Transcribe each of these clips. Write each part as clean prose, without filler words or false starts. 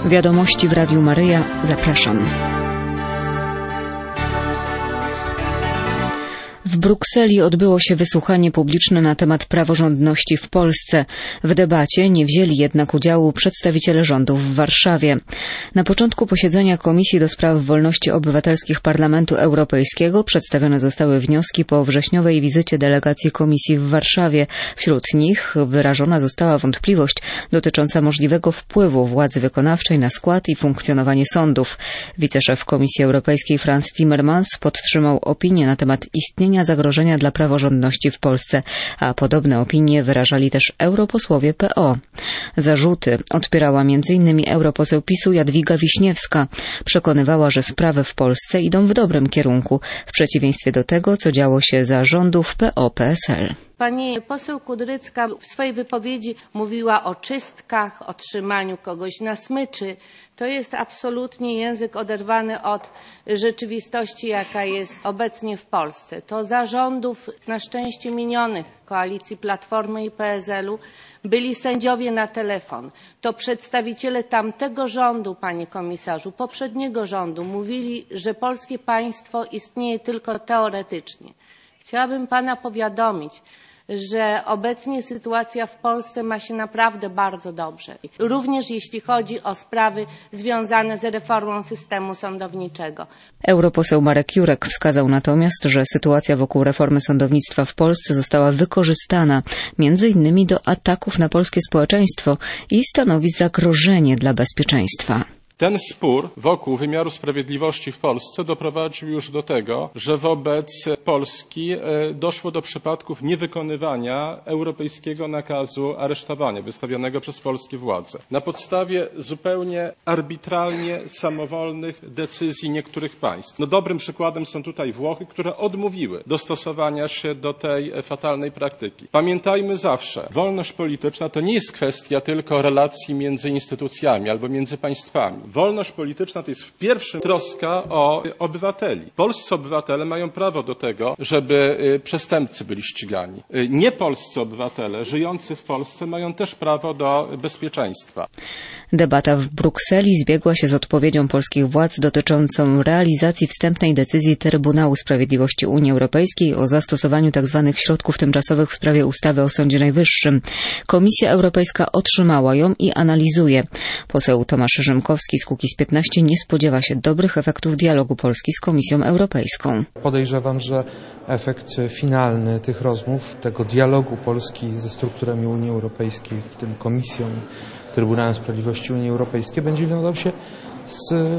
Wiadomości w Radiu Maryja. Zapraszam. W Brukseli odbyło się wysłuchanie publiczne na temat praworządności w Polsce. W debacie nie wzięli jednak udziału przedstawiciele rządu w Warszawie. Na początku posiedzenia Komisji do Spraw Wolności Obywatelskich Parlamentu Europejskiego przedstawione zostały wnioski po wrześniowej wizycie delegacji Komisji w Warszawie. Wśród nich wyrażona została wątpliwość dotycząca możliwego wpływu władzy wykonawczej na skład i funkcjonowanie sądów. Wiceszef Komisji Europejskiej Frans Timmermans podtrzymał opinię na temat istnienia zagrożenia dla praworządności w Polsce, a podobne opinie wyrażali też europosłowie PO. Zarzuty odpierała m.in. europoseł PiS-u Jadwiga Wiśniewska. Przekonywała, że sprawy w Polsce idą w dobrym kierunku, w przeciwieństwie do tego, co działo się za rządów PO-PSL. Pani poseł Kudrycka w swojej wypowiedzi mówiła o czystkach, o trzymaniu kogoś na smyczy. To jest absolutnie język oderwany od rzeczywistości, jaka jest obecnie w Polsce. To za rządów na szczęście minionych koalicji Platformy i PSL-u byli sędziowie na telefon. To przedstawiciele tamtego rządu, panie komisarzu, poprzedniego rządu mówili, że polskie państwo istnieje tylko teoretycznie. Chciałabym pana powiadomić, że obecnie sytuacja w Polsce ma się naprawdę bardzo dobrze. Również jeśli chodzi o sprawy związane z reformą systemu sądowniczego. Europoseł Marek Jurek wskazał natomiast, że sytuacja wokół reformy sądownictwa w Polsce została wykorzystana m.in. do ataków na polskie społeczeństwo i stanowi zagrożenie dla bezpieczeństwa. Ten spór wokół wymiaru sprawiedliwości w Polsce doprowadził już do tego, że wobec Polski doszło do przypadków niewykonywania europejskiego nakazu aresztowania wystawionego przez polskie władze. Na podstawie zupełnie arbitralnie samowolnych decyzji niektórych państw. Dobrym przykładem są tutaj Włochy, które odmówiły dostosowania się do tej fatalnej praktyki. Pamiętajmy zawsze, wolność polityczna to nie jest kwestia tylko relacji między instytucjami albo między państwami. Wolność polityczna to jest w pierwszym troska o obywateli. Polscy obywatele mają prawo do tego, żeby przestępcy byli ścigani. Niepolscy obywatele żyjący w Polsce mają też prawo do bezpieczeństwa. Debata w Brukseli zbiegła się z odpowiedzią polskich władz dotyczącą realizacji wstępnej decyzji Trybunału Sprawiedliwości Unii Europejskiej o zastosowaniu tzw. środków tymczasowych w sprawie ustawy o Sądzie Najwyższym. Komisja Europejska otrzymała ją i analizuje. Poseł Tomasz Rzymkowski z Kukiz15 nie spodziewa się dobrych efektów dialogu Polski z Komisją Europejską. Podejrzewam, że efekt finalny tych rozmów, tego dialogu Polski ze strukturami Unii Europejskiej, w tym Komisją i Trybunałem Sprawiedliwości Unii Europejskiej, będzie wiązał się z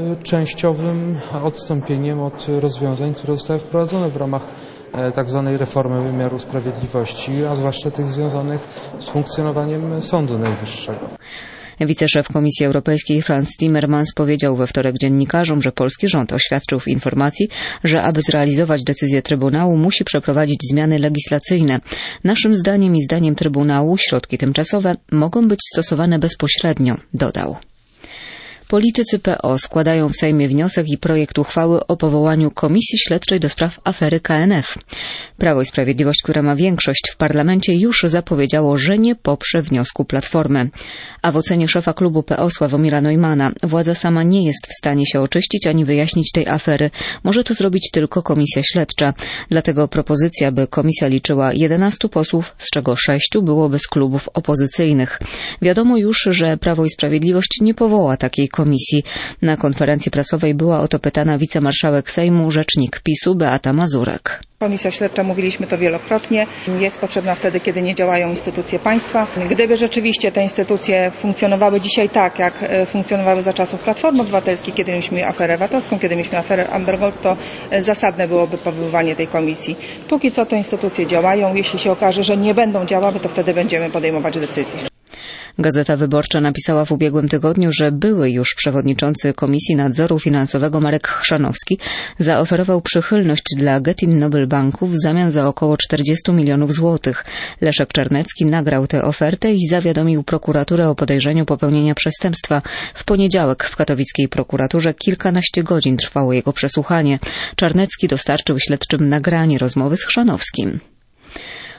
częściowym odstąpieniem od rozwiązań, które zostały wprowadzone w ramach tak zwanej reformy wymiaru sprawiedliwości, a zwłaszcza tych związanych z funkcjonowaniem Sądu Najwyższego. Wiceszef Komisji Europejskiej Frans Timmermans powiedział we wtorek dziennikarzom, że polski rząd oświadczył w informacji, że aby zrealizować decyzję Trybunału musi przeprowadzić zmiany legislacyjne. Naszym zdaniem i zdaniem Trybunału środki tymczasowe mogą być stosowane bezpośrednio, dodał. Politycy PO składają w Sejmie wniosek i projekt uchwały o powołaniu Komisji Śledczej do spraw afery KNF. Prawo i Sprawiedliwość, która ma większość w parlamencie, już zapowiedziało, że nie poprze wniosku Platformy. A w ocenie szefa klubu PO Sławomira Neumanna władza sama nie jest w stanie się oczyścić ani wyjaśnić tej afery. Może to zrobić tylko Komisja Śledcza. Dlatego propozycja, by komisja liczyła 11 posłów, z czego 6 byłoby z klubów opozycyjnych. Wiadomo już, że Prawo i Sprawiedliwość nie powoła takiej komisji. Na konferencji prasowej była o to pytana wicemarszałek Sejmu, rzecznik PiS-u Beata Mazurek. Komisja śledcza, mówiliśmy to wielokrotnie, jest potrzebna wtedy, kiedy nie działają instytucje państwa. Gdyby rzeczywiście te instytucje funkcjonowały dzisiaj tak, jak funkcjonowały za czasów Platformy Obywatelskiej, kiedy mieliśmy aferę VAT-owską, kiedy mieliśmy aferę Amber Gold, to zasadne byłoby powoływanie tej komisji. Póki co te instytucje działają. Jeśli się okaże, że nie będą działały, to wtedy będziemy podejmować decyzje. Gazeta Wyborcza napisała w ubiegłym tygodniu, że były już przewodniczący Komisji Nadzoru Finansowego Marek Chrzanowski zaoferował przychylność dla Getin Noble Banku w zamian za około 40 milionów złotych. Leszek Czarnecki nagrał tę ofertę i zawiadomił prokuraturę o podejrzeniu popełnienia przestępstwa. W poniedziałek w katowickiej prokuraturze kilkanaście godzin trwało jego przesłuchanie. Czarnecki dostarczył śledczym nagranie rozmowy z Chrzanowskim.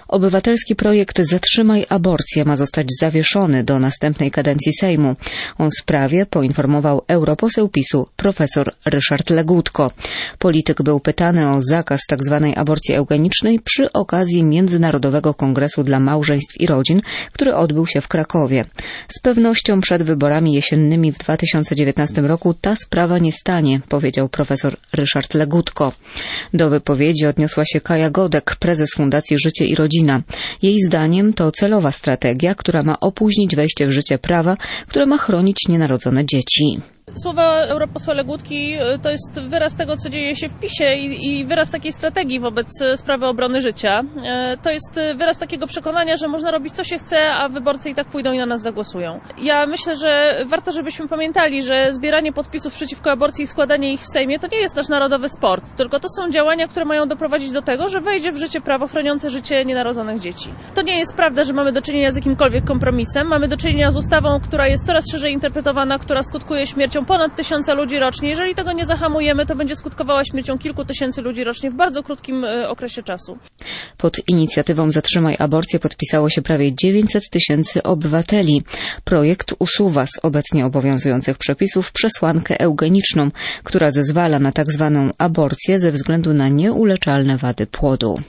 Obywatelski projekt Zatrzymaj aborcję ma zostać zawieszony do następnej kadencji Sejmu. O sprawie poinformował europoseł PiS-u profesor Ryszard Legutko. Polityk był pytany o zakaz tzw. aborcji eugenicznej przy okazji Międzynarodowego Kongresu dla Małżeństw i Rodzin, który odbył się w Krakowie. Z pewnością przed wyborami jesiennymi w 2019 roku ta sprawa nie stanie, powiedział profesor Ryszard Legutko. Do wypowiedzi odniosła się Kaja Godek, prezes Fundacji Życie i Rodzina. Jej zdaniem to celowa strategia, która ma opóźnić wejście w życie prawa, które ma chronić nienarodzone dzieci. Słowa europosła Legutki to jest wyraz tego, co dzieje się w PiS-ie i wyraz takiej strategii wobec sprawy obrony życia. To jest wyraz takiego przekonania, że można robić co się chce, a wyborcy i tak pójdą i na nas zagłosują. Ja myślę, że warto, żebyśmy pamiętali, że zbieranie podpisów przeciwko aborcji i składanie ich w Sejmie to nie jest nasz narodowy sport, tylko to są działania, które mają doprowadzić do tego, że wejdzie w życie prawo chroniące życie nienarodzonych dzieci. To nie jest prawda, że mamy do czynienia z jakimkolwiek kompromisem. Mamy do czynienia z ustawą, która jest coraz szerzej interpretowana, która skutkuje śmiercią ponad 1000 ludzi rocznie. Jeżeli tego nie zahamujemy, to będzie skutkowała śmiercią kilku tysięcy ludzi rocznie w bardzo krótkim okresie czasu. Pod inicjatywą Zatrzymaj aborcję podpisało się prawie 900 000 obywateli. Projekt usuwa z obecnie obowiązujących przepisów przesłankę eugeniczną, która zezwala na tzw. aborcję ze względu na nieuleczalne wady płodu.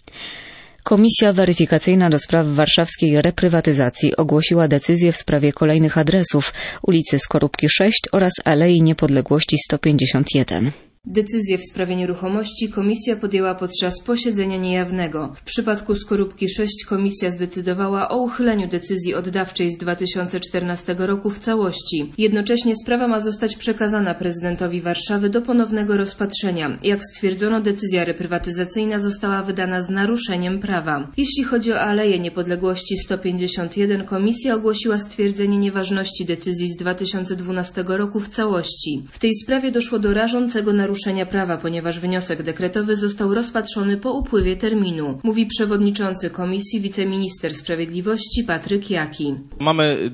Komisja weryfikacyjna do spraw warszawskiej reprywatyzacji ogłosiła decyzję w sprawie kolejnych adresów ulicy Skorupki 6 oraz Alei Niepodległości 151. Decyzję w sprawie nieruchomości komisja podjęła podczas posiedzenia niejawnego. W przypadku Skorupki 6 komisja zdecydowała o uchyleniu decyzji oddawczej z 2014 roku w całości. Jednocześnie sprawa ma zostać przekazana prezydentowi Warszawy do ponownego rozpatrzenia. Jak stwierdzono, decyzja reprywatyzacyjna została wydana z naruszeniem prawa. Jeśli chodzi o Aleję Niepodległości 151, komisja ogłosiła stwierdzenie nieważności decyzji z 2012 roku w całości. W tej sprawie doszło do rażącego naruszenia prawa, ponieważ wniosek dekretowy został rozpatrzony po upływie terminu, mówi przewodniczący komisji wiceminister sprawiedliwości Patryk Jaki. Mamy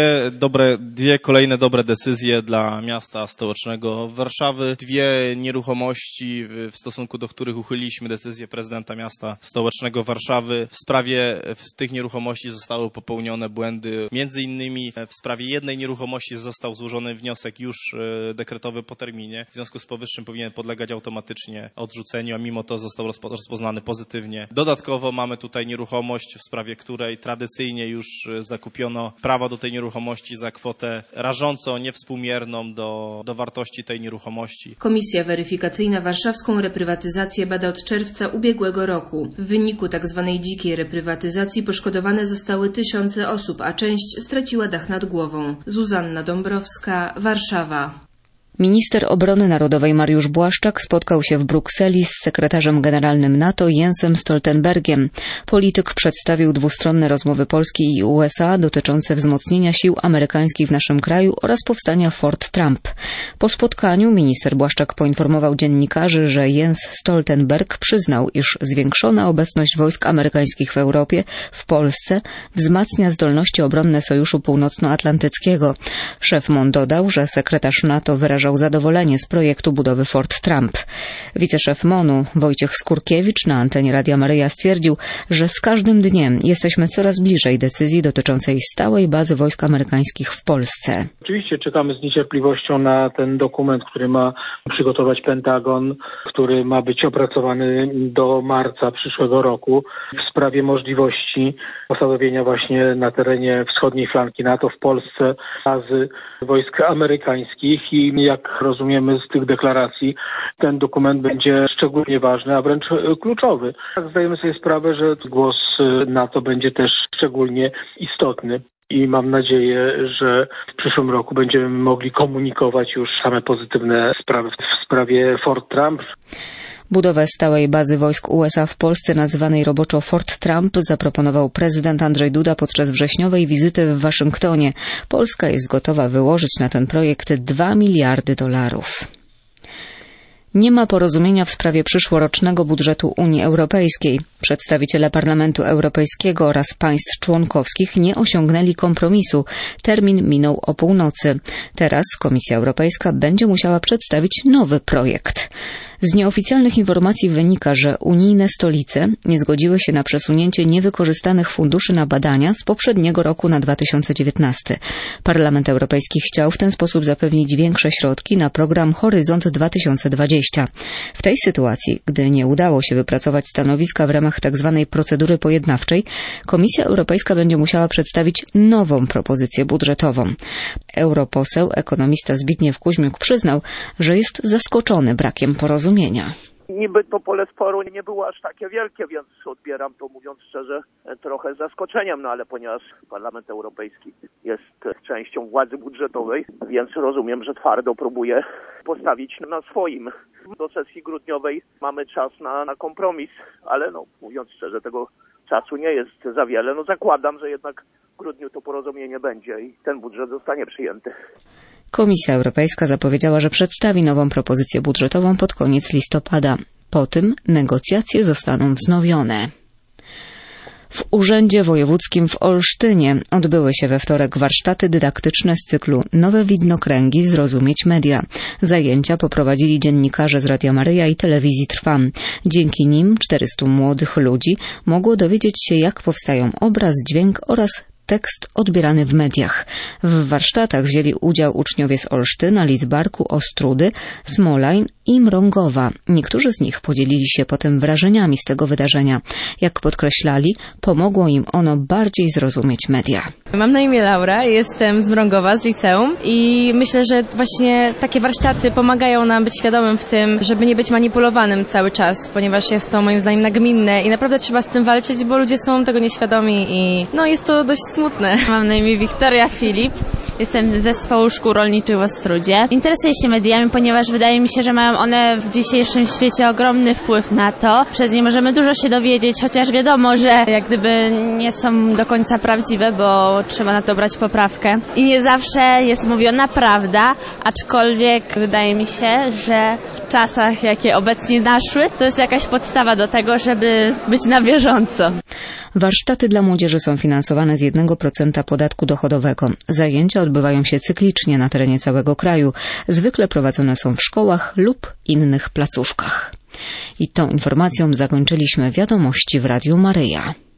dwie kolejne dobre decyzje dla miasta stołecznego Warszawy, dwie nieruchomości, w stosunku do których uchyliliśmy decyzję prezydenta miasta stołecznego Warszawy. W sprawie tych nieruchomości zostały popełnione błędy. Między innymi w sprawie jednej nieruchomości został złożony wniosek już dekretowy po terminie. W związku z powyższym powinien podlegać automatycznie odrzuceniu, a mimo to został rozpoznany pozytywnie. Dodatkowo mamy tutaj nieruchomość, w sprawie której tradycyjnie już zakupiono prawa do tej nieruchomości za kwotę rażąco niewspółmierną do wartości tej nieruchomości. Komisja weryfikacyjna warszawską reprywatyzację bada od czerwca ubiegłego roku. W wyniku tzw. dzikiej reprywatyzacji poszkodowane zostały tysiące osób, a część straciła dach nad głową. Zuzanna Dąbrowska, Warszawa. Minister obrony narodowej Mariusz Błaszczak spotkał się w Brukseli z sekretarzem generalnym NATO Jensem Stoltenbergiem. Polityk przedstawił dwustronne rozmowy Polski i USA dotyczące wzmocnienia sił amerykańskich w naszym kraju oraz powstania Fort Trump. Po spotkaniu minister Błaszczak poinformował dziennikarzy, że Jens Stoltenberg przyznał, iż zwiększona obecność wojsk amerykańskich w Europie, w Polsce, wzmacnia zdolności obronne Sojuszu Północnoatlantyckiego. Szef MON dodał, że sekretarz NATO wyrażał zadowolenie z projektu budowy Fort Trump. Wiceszef MON-u Wojciech Skurkiewicz na antenie Radia Maryja stwierdził, że z każdym dniem jesteśmy coraz bliżej decyzji dotyczącej stałej bazy wojsk amerykańskich w Polsce. Oczywiście czekamy z niecierpliwością na ten dokument, który ma przygotować Pentagon, który ma być opracowany do marca przyszłego roku w sprawie możliwości postawienia właśnie na terenie wschodniej flanki NATO w Polsce bazy wojsk amerykańskich i jak rozumiemy z tych deklaracji, ten dokument będzie szczególnie ważny, a wręcz kluczowy. Zdajemy sobie sprawę, że głos NATO będzie też szczególnie istotny. I mam nadzieję, że w przyszłym roku będziemy mogli komunikować już same pozytywne sprawy w sprawie Fort Trump. Budowę stałej bazy wojsk USA w Polsce, nazywanej roboczo Fort Trump, zaproponował prezydent Andrzej Duda podczas wrześniowej wizyty w Waszyngtonie. Polska jest gotowa wyłożyć na ten projekt $2 miliardy. Nie ma porozumienia w sprawie przyszłorocznego budżetu Unii Europejskiej. Przedstawiciele Parlamentu Europejskiego oraz państw członkowskich nie osiągnęli kompromisu. Termin minął o północy. Teraz Komisja Europejska będzie musiała przedstawić nowy projekt. Z nieoficjalnych informacji wynika, że unijne stolice nie zgodziły się na przesunięcie niewykorzystanych funduszy na badania z poprzedniego roku na 2019. Parlament Europejski chciał w ten sposób zapewnić większe środki na program Horyzont 2020. W tej sytuacji, gdy nie udało się wypracować stanowiska w ramach tzw. procedury pojednawczej, Komisja Europejska będzie musiała przedstawić nową propozycję budżetową. Europoseł, ekonomista Zbigniew Kuźmiuk przyznał, że jest zaskoczony brakiem porozumienia. Niby to pole sporu nie było aż takie wielkie, więc odbieram to, mówiąc szczerze, trochę z zaskoczeniem, ale ponieważ Parlament Europejski jest częścią władzy budżetowej, więc rozumiem, że twardo próbuje postawić na swoim. Do sesji grudniowej mamy czas na kompromis, ale mówiąc szczerze, tego czasu nie jest za wiele. Zakładam, że jednak w grudniu to porozumienie będzie i ten budżet zostanie przyjęty. Komisja Europejska zapowiedziała, że przedstawi nową propozycję budżetową pod koniec listopada. Po tym negocjacje zostaną wznowione. W Urzędzie Wojewódzkim w Olsztynie odbyły się we wtorek warsztaty dydaktyczne z cyklu Nowe widnokręgi – Zrozumieć media. Zajęcia poprowadzili dziennikarze z Radia Maryja i Telewizji Trwam. Dzięki nim 400 młodych ludzi mogło dowiedzieć się, jak powstają obraz, dźwięk oraz tekst odbierany w mediach. W warsztatach wzięli udział uczniowie z Olsztyna, Lidzbarku, Ostródy, Smolajn i Mrągowa. Niektórzy z nich podzielili się potem wrażeniami z tego wydarzenia. Jak podkreślali, pomogło im ono bardziej zrozumieć media. Mam na imię Laura, jestem z Mrągowa, z liceum i myślę, że właśnie takie warsztaty pomagają nam być świadomym w tym, żeby nie być manipulowanym cały czas, ponieważ jest to moim zdaniem nagminne i naprawdę trzeba z tym walczyć, bo ludzie są tego nieświadomi i jest to dość smutne. Mam na imię Wiktoria Filip, jestem z zespołu szkół rolniczych w Ostródzie. Interesuję się mediami, ponieważ wydaje mi się, że mają one w dzisiejszym świecie ogromny wpływ na to. Przez nie możemy dużo się dowiedzieć, chociaż wiadomo, że jak gdyby nie są do końca prawdziwe, bo trzeba na to brać poprawkę. I nie zawsze jest mówiona prawda, aczkolwiek wydaje mi się, że w czasach, jakie obecnie naszły, to jest jakaś podstawa do tego, żeby być na bieżąco. Warsztaty dla młodzieży są finansowane z 1% podatku dochodowego. Zajęcia odbywają się cyklicznie na terenie całego kraju. Zwykle prowadzone są w szkołach lub innych placówkach. I tą informacją zakończyliśmy wiadomości w Radiu Maryja.